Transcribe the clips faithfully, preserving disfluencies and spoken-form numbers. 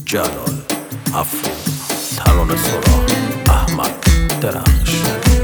جلال افرین ترانه سرا احمد درخش.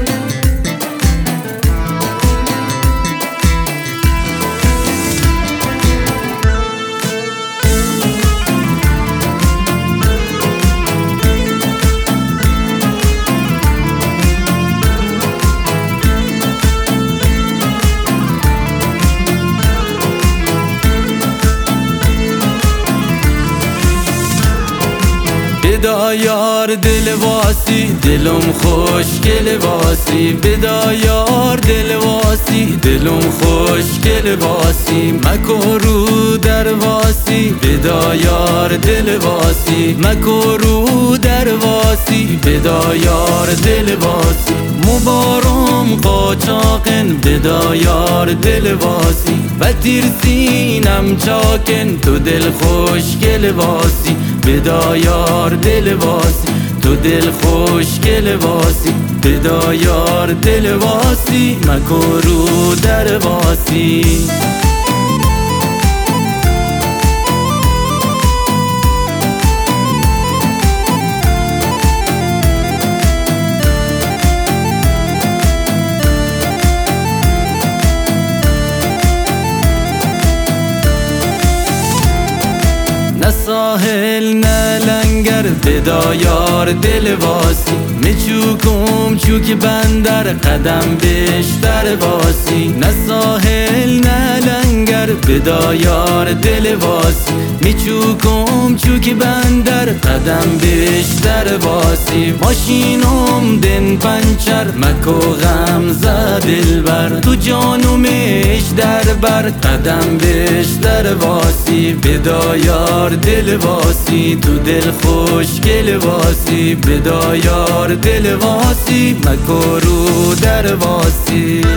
بدا یار دل واسی دلم خوشگل واسی، بدا یار دل واسی دلم خوشگل واسی، مکو رو در واسی بدا یار دل واسی، مکو رو در واسی بدا یار دل واسی، مبارم قاچاقن بدا یار دل واسی، و تیرسینم چاکن تو دل خوشگل واسی، بدا یار دل واسی تو دل خوشگل واسی، بدا یار دل واسی مکو رو در واسی. نه ساحل نه لنگر بدا یار دل واسی، میچوکم چوک بندر قدم بیشتر واسی، نه ساحل نه لنگر بدا یار دل واسی، میچوکم چوک بندر قدم بیشتر واسی، ماشینم دن پنچر مکو غم زد دلبر، تو جانومش در بر قدم بیشتر واسی، بدا یار دل واسی تو دل خوشگل واسی، بدا یار دل واسی مکو رو در واسی.